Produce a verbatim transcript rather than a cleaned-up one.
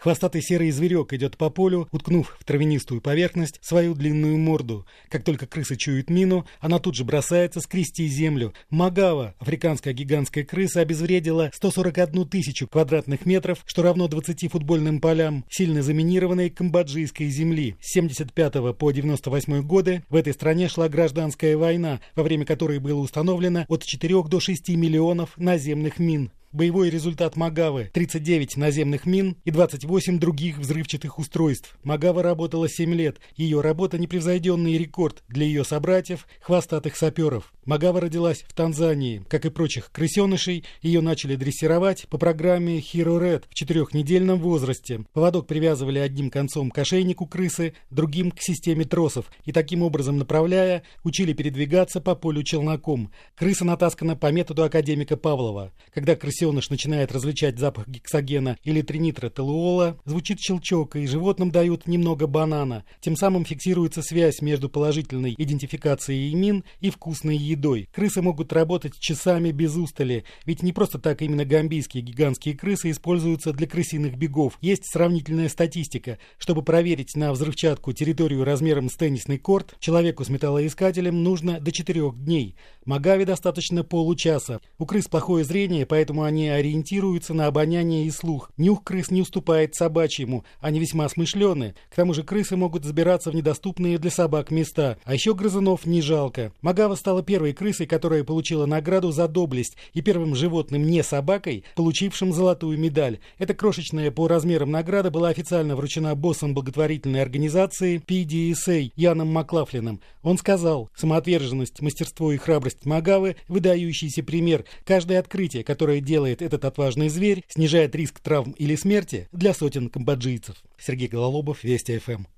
Хвостатый серый зверек идет по полю, уткнув в травянистую поверхность свою длинную морду. Как только крыса чует мину, она тут же бросается скрести землю. Магава, африканская гигантская крыса, обезвредила сто сорок одну тысячу квадратных метров, что равно двадцати футбольным полям, сильно заминированной камбоджийской земли. С семьдесят пятого по девяносто восьмой годы в этой стране шла гражданская война, во время которой было установлено от четырёх до шести миллионов наземных мин. Боевой результат Магавы – тридцать девять наземных мин и двадцать восемь других взрывчатых устройств. Магава работала семь лет. Ее работа – непревзойденный рекорд для ее собратьев, хвостатых саперов. Магава родилась в Танзании. Как и прочих крысенышей, ее начали дрессировать по программе Hero Red в четырехнедельном возрасте. Поводок привязывали одним концом к ошейнику крысы, другим к системе тросов, и таким образом направляя, учили передвигаться по полю челноком. Крыса натаскана по методу академика Павлова. Когда крысеныш начинает различать запах гексогена или тринитротолуола, звучит щелчок, и животным дают немного банана. Тем самым фиксируется связь между положительной идентификацией мин и вкусной едой. Крысы могут работать часами без устали, ведь не просто так именно гамбийские гигантские крысы используются для крысиных бегов. Есть сравнительная статистика. Чтобы проверить на взрывчатку территорию размером с теннисный корт, человеку с металлоискателем нужно до четырех дней. Магаве достаточно получаса. У крыс плохое зрение, поэтому они ориентируются на обоняние и слух. Нюх крыс не уступает собачьему, они весьма смышленые. К тому же крысы могут забираться в недоступные для собак места, а еще грызунов не жалко. Магава стала первой крысой, которая получила награду за доблесть, и первым животным не собакой, получившим золотую медаль. Эта крошечная по размерам награда была официально вручена боссом благотворительной организации пи ди эс эй Яном Маклафлином. Он сказал: «Самоотверженность, мастерство и храбрость Магавы – выдающийся пример. Каждое открытие, которое делает этот отважный зверь, снижает риск травм или смерти для сотен камбоджийцев». Сергей Гололобов, Вести эф эм.